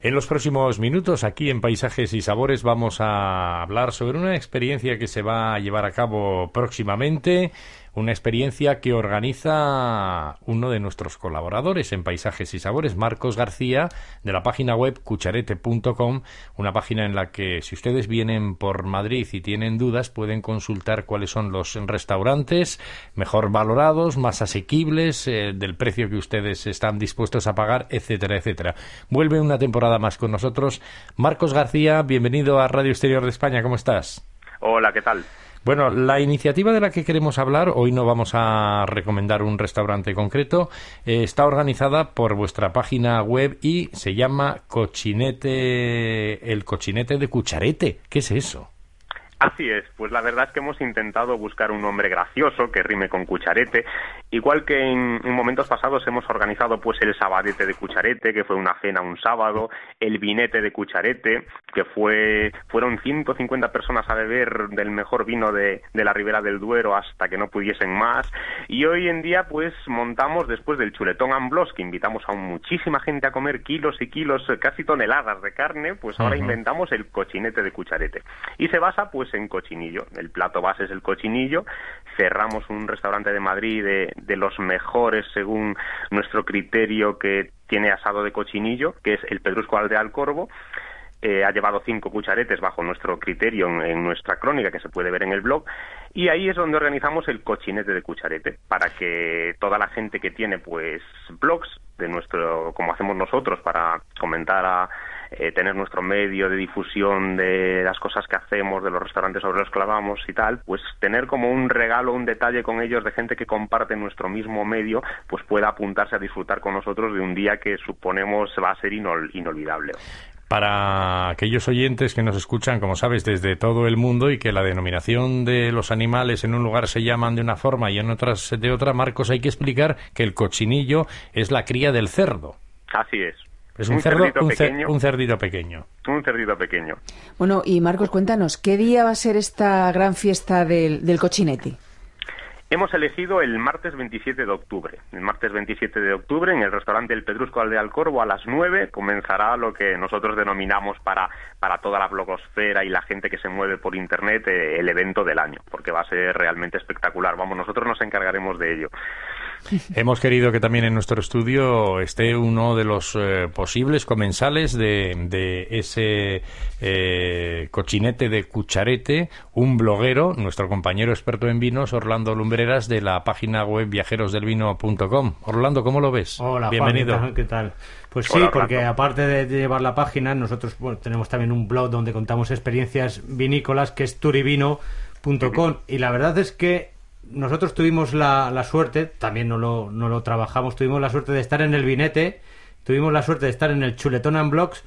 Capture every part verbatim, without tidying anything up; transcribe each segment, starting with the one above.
En los próximos minutos, aquí en Paisajes y Sabores, vamos a hablar sobre una experiencia que se va a llevar a cabo próximamente, una experiencia que organiza uno de nuestros colaboradores en Paisajes y Sabores, Marcos García, de la página web cucharete punto com, una página en la que, si ustedes vienen por Madrid y tienen dudas, pueden consultar cuáles son los restaurantes mejor valorados, más asequibles, eh, del precio que ustedes están dispuestos a pagar, etcétera, etcétera. Vuelve una temporada más con nosotros. Marcos García, bienvenido a Radio Exterior de España, ¿cómo estás? Hola, ¿qué tal? Bueno, la iniciativa de la que queremos hablar, hoy no vamos a recomendar un restaurante concreto, eh, está organizada por vuestra página web y se llama Cochinete, el Cochinete de Cucharete. ¿Qué es eso? Así es, pues la verdad es que hemos intentado buscar un nombre gracioso que rime con cucharete, igual que en, en momentos pasados hemos organizado pues el sabadete de Cucharete, que fue una cena un sábado, el vinete de Cucharete, que fue fueron ciento cincuenta personas a beber del mejor vino de, de la Ribera del Duero hasta que no pudiesen más, y hoy en día pues montamos, después del chuletón and blogs, que invitamos a muchísima gente a comer kilos y kilos, casi toneladas de carne, pues ahora uh-huh. inventamos el cochinete de Cucharete, y se basa pues en cochinillo. El plato base es el cochinillo. Cerramos un restaurante de Madrid de, de los mejores según nuestro criterio, que tiene asado de cochinillo, que es el Pedrusco Aldeal Corvo. Eh, ha llevado cinco cucharetes bajo nuestro criterio en, en nuestra crónica, que se puede ver en el blog, y ahí es donde organizamos el cochinete de Cucharete, para que toda la gente que tiene pues blogs de nuestro, como hacemos nosotros, para comentar a Eh, tener nuestro medio de difusión de las cosas que hacemos, de los restaurantes sobre los que hablamos y tal, pues tener como un regalo, un detalle con ellos de gente que comparte nuestro mismo medio, pues pueda apuntarse a disfrutar con nosotros de un día que suponemos va a ser inol- inolvidable. Para aquellos oyentes que nos escuchan, como sabes, desde todo el mundo, y que la denominación de los animales en un lugar se llaman de una forma y en otras de otra, Marcos, hay que explicar que el cochinillo es la cría del cerdo. Así es. Es un, un cerdo, cerdito un, pequeño, un cerdito pequeño. Un cerdito pequeño. Bueno, y Marcos, cuéntanos, ¿qué día va a ser esta gran fiesta del, del cochinete? Hemos elegido el martes veintisiete de octubre. El martes veintisiete de octubre, en el restaurante El Pedrusco Aldeal Corvo, a las nueve, comenzará lo que nosotros denominamos para, para toda la blogosfera y la gente que se mueve por internet, eh, el evento del año, porque va a ser realmente espectacular. Vamos, nosotros nos encargaremos de ello. Hemos querido que también en nuestro estudio esté uno de los eh, posibles comensales de, de ese eh, cochinete de Cucharete, un bloguero, nuestro compañero experto en vinos, Orlando Lumbreras, de la página web viajeros del vino punto com. Orlando, ¿cómo lo ves? Hola, bienvenido. Juan, ¿qué tal? Pues sí, Hola, porque Orlando. Aparte de llevar la página, nosotros bueno, tenemos también un blog donde contamos experiencias vinícolas, que es turivino punto com, y la verdad es que nosotros tuvimos la, la suerte, también no lo, no lo trabajamos, tuvimos la suerte de estar en el vinete, tuvimos la suerte de estar en el chuletón and blogs,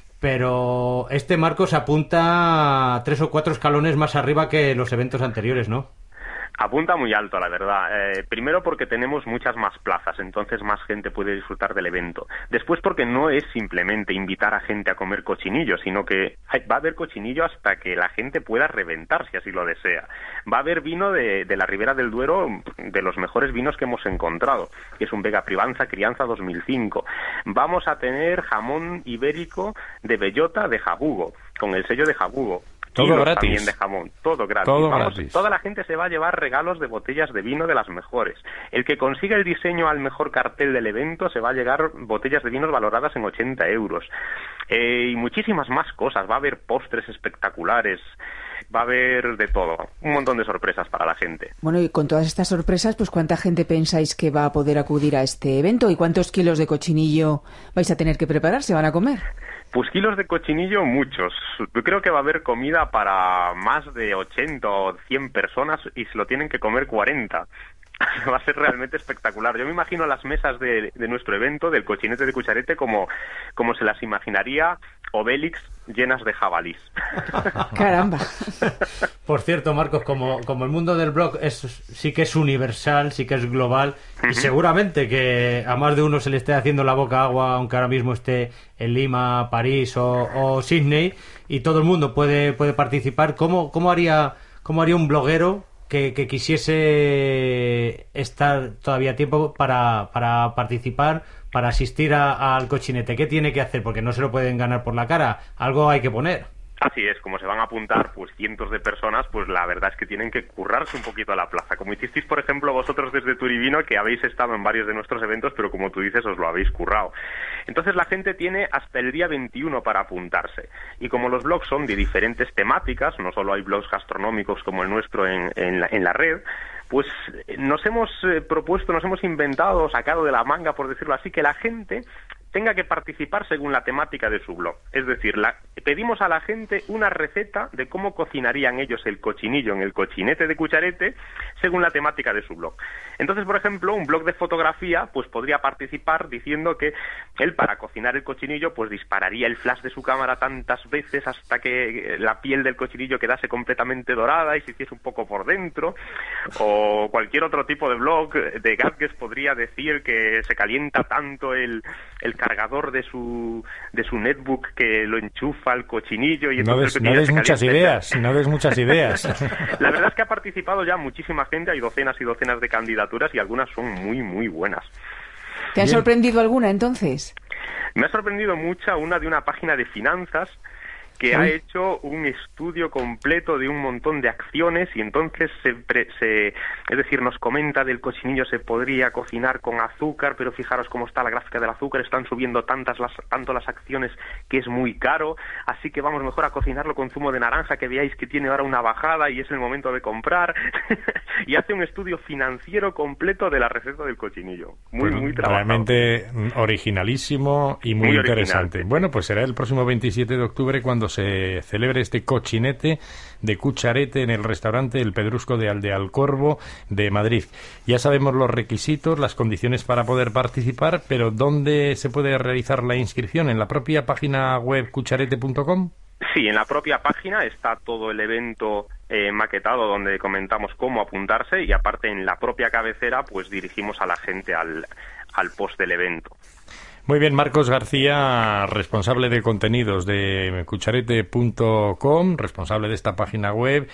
pero este Marcos apunta tres o cuatro escalones más arriba que los eventos anteriores, ¿no? Apunta muy alto, la verdad. Eh, primero porque tenemos muchas más plazas, entonces más gente puede disfrutar del evento. Después porque no es simplemente invitar a gente a comer cochinillo, sino que va a haber cochinillo hasta que la gente pueda reventar, si así lo desea. Va a haber vino de, de la Ribera del Duero, de los mejores vinos que hemos encontrado, que es un Vega Privanza Crianza dos mil cinco. Vamos a tener jamón ibérico de bellota de Jabugo, con el sello de Jabugo. Todo gratis. También de jamón, todo gratis. Todo Vamos, gratis. Toda la gente se va a llevar regalos de botellas de vino de las mejores. El que consiga el diseño al mejor cartel del evento se va a llegar botellas de vinos valoradas en ochenta euros. Eh, y muchísimas más cosas. Va a haber postres espectaculares. Va a haber de todo. Un montón de sorpresas para la gente. Bueno, y con todas estas sorpresas, pues ¿cuánta gente pensáis que va a poder acudir a este evento? ¿Y cuántos kilos de cochinillo vais a tener que preparar? ¿Se van a comer? Pues kilos de cochinillo, muchos. Yo creo que va a haber comida para más de ochenta o cien personas y se lo tienen que comer cuarenta. Va a ser realmente espectacular. Yo me imagino las mesas de, de nuestro evento, del cochinete de Cucharete, como, como se las imaginaría Obélix llenas de jabalís. Caramba. Por cierto, Marcos, como, como el mundo del blog es, sí que es universal, sí que es global, uh-huh. y seguramente que a más de uno se le esté haciendo la boca agua, aunque ahora mismo esté en Lima, París o, o Sydney, y todo el mundo puede, puede participar. ¿Cómo, cómo haría, cómo haría un bloguero que, que quisiese estar todavía a tiempo para, para participar, para asistir a, al cochinete, ¿qué tiene que hacer? Porque no se lo pueden ganar por la cara, algo hay que poner. Así es, como se van a apuntar pues cientos de personas, pues la verdad es que tienen que currarse un poquito a la plaza. Como hicisteis, por ejemplo, vosotros desde Turibino, que habéis estado en varios de nuestros eventos, pero como tú dices, os lo habéis currado. Entonces la gente tiene hasta el día veintiuno para apuntarse. Y como los blogs son de diferentes temáticas, no solo hay blogs gastronómicos como el nuestro en, en, la, en la red, pues nos hemos eh, propuesto, nos hemos inventado, sacado de la manga, por decirlo así, que la gente tenga que participar según la temática de su blog. Es decir, la, pedimos a la gente una receta de cómo cocinarían ellos el cochinillo en el cochinete de Cucharete según la temática de su blog. Entonces, por ejemplo, un blog de fotografía pues podría participar diciendo que él, para cocinar el cochinillo, pues dispararía el flash de su cámara tantas veces hasta que la piel del cochinillo quedase completamente dorada y se hiciese un poco por dentro. O cualquier otro tipo de blog de gadgets podría decir que se calienta tanto el, el cargador de su de su netbook que lo enchufa al cochinillo y no des, no des muchas ideas, no des muchas ideas. La verdad es que ha participado ya muchísima gente, hay docenas y docenas de candidaturas y algunas son muy muy buenas. ¿Te ha sorprendido alguna entonces? Me ha sorprendido mucha una de una página de finanzas que ¿Sí? ha hecho un estudio completo de un montón de acciones y entonces se, pre, se es decir, nos comenta del cochinillo se podría cocinar con azúcar, pero fijaros cómo está la gráfica del azúcar, están subiendo tantas las, tanto las acciones que es muy caro, así que vamos mejor a cocinarlo con zumo de naranja, que veáis que tiene ahora una bajada y es el momento de comprar. Y hace un estudio financiero completo de la receta del cochinillo. Muy, pues muy trabajado. Realmente originalísimo y muy, muy interesante. Original. Bueno, pues será el próximo veintisiete de octubre cuando se celebre este cochinete de Cucharete en el restaurante El Pedrusco de Aldealcorvo de Madrid. Ya sabemos los requisitos, las condiciones para poder participar, pero ¿dónde se puede realizar la inscripción? ¿En la propia página web cucharete punto com? Sí, en la propia página está todo el evento eh, maquetado donde comentamos cómo apuntarse y aparte en la propia cabecera pues dirigimos a la gente al, al post del evento. Muy bien, Marcos García, responsable de contenidos de cucharete punto com, responsable de esta página web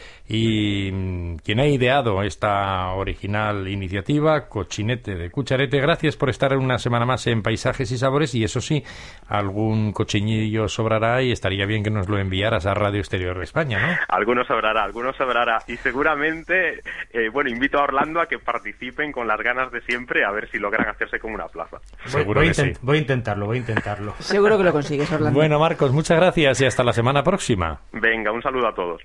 y quien ha ideado esta original iniciativa, Cochinete de Cucharete. Gracias por estar una semana más en Paisajes y Sabores y eso sí, algún cochinillo sobrará y estaría bien que nos lo enviaras a Radio Exterior de España, ¿no? Algunos sobrará, algunos sobrará y seguramente, eh, bueno, invito a Orlando a que participen con las ganas de siempre a ver si logran hacerse con una plaza. Seguro voy, que voy sí. Voy a intentarlo, voy a intentarlo. Seguro que lo consigues, Orlando. Bueno, Marcos, muchas gracias y hasta la semana próxima. Venga, un saludo a todos.